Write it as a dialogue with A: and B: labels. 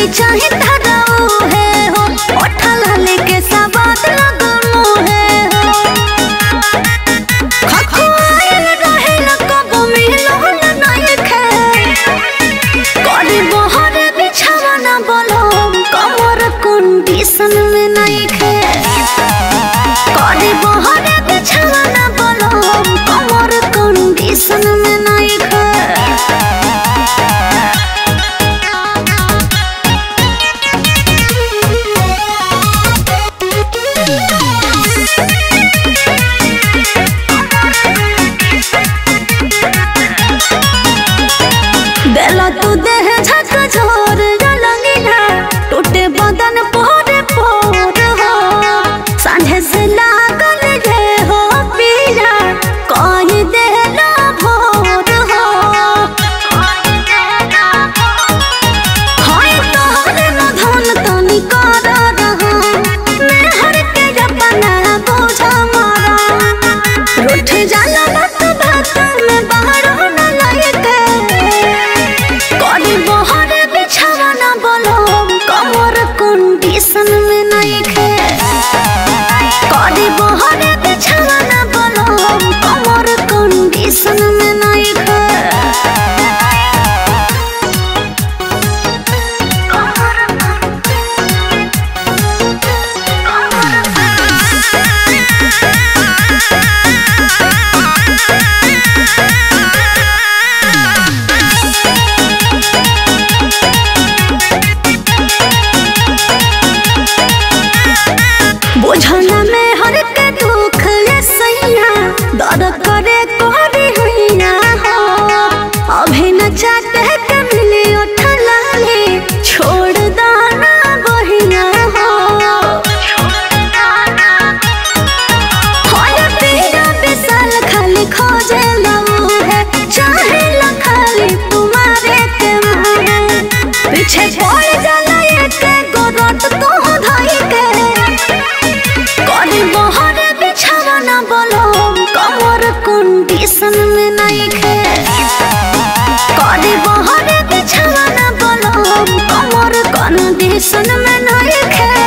A: नहीं चाहे धराओ है हो उठा लेके सवाद लगमो है हो खखुआइल रहे न कबो मिलो न नहीं खे करी बहर बिछावा न बोलो कमर कंडीशन में नहीं खे करी बहर बिछावा न बोलो कमर कंडीशन में नहीं खे बेला तू देह झक झोर लंगिना टूटे बदन पोरे पोर हो सांझे से लागल रे हो पीरा कोई देला भोर हो होय तोहरे न धन तनी कर रहा मैं हर के अपना बोझा मारा रूठ जाला बात बात में बाहर न लायक करी बहर बिछावा न बोलो कमर कंडीशन में नहीं खे करी बहर बिछावा न बोलो कमर कंडीशन में नहीं खे बुझना में हर के दुख ले सैया दर्द करे कोरी हुईना हो अभी न चाहते के मिले उठला ले छोड़ दाना बहिना हो होय पीरा बेसाल खाली खोजे लऊ है चाहे ल खाली तुम्हारे के मारे पीछे पड़ जाला एक गोरट तो धाई के करी बहर बिछावा न बोलो कमर कंडीशन में नहीं खे करी बहर बिछावा न बोलो कमर कंडीशन में नहीं खे।